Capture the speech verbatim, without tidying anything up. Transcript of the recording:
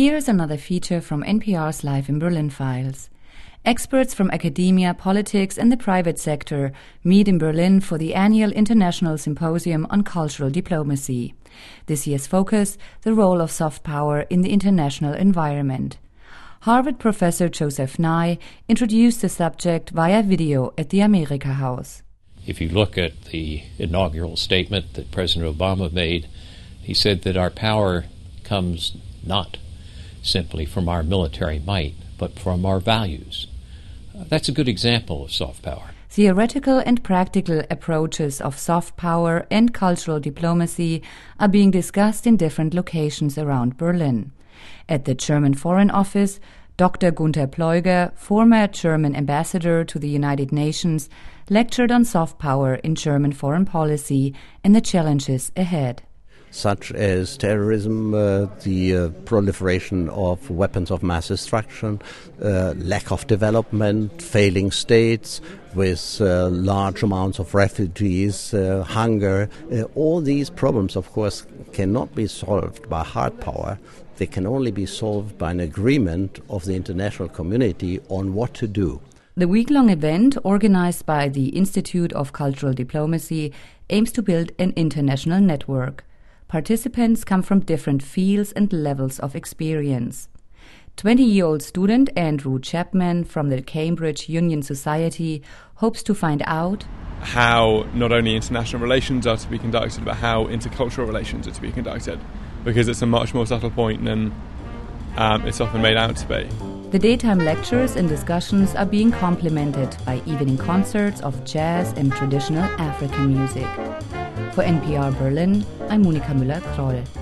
Here's another feature from N P R's Live in Berlin files. Experts from academia, politics and the private sector meet in Berlin for the annual International Symposium on Cultural Diplomacy. This year's focus, the role of soft power in the international environment. Harvard professor Joseph Nye introduced the subject via video at the America House. If you look at the inaugural statement that President Obama made, he said that our power comes not simply from our military might, but from our values. Uh, that's a good example of soft power. Theoretical and practical approaches of soft power and cultural diplomacy are being discussed in different locations around Berlin. At the German Foreign Office, Doctor Gunther Pleuger, former German ambassador to the United Nations, lectured on soft power in German foreign policy and the challenges ahead. Such as terrorism, uh, the uh, proliferation of weapons of mass destruction, uh, lack of development, failing states with uh, large amounts of refugees, uh, hunger. Uh, all these problems, of course, cannot be solved by hard power. They can only be solved by an agreement of the international community on what to do. The week-long event, organized by the Institute of Cultural Diplomacy, aims to build an international network. Participants come from different fields and levels of experience. twenty-year-old student Andrew Chapman from the Cambridge Union Society hopes to find out how not only international relations are to be conducted, but how intercultural relations are to be conducted, because it's a much more subtle point than um, it's often made out to be. The daytime lectures and discussions are being complemented by evening concerts of jazz and traditional African music. For N P R Berlin, I'm Monika Müller-Kroll.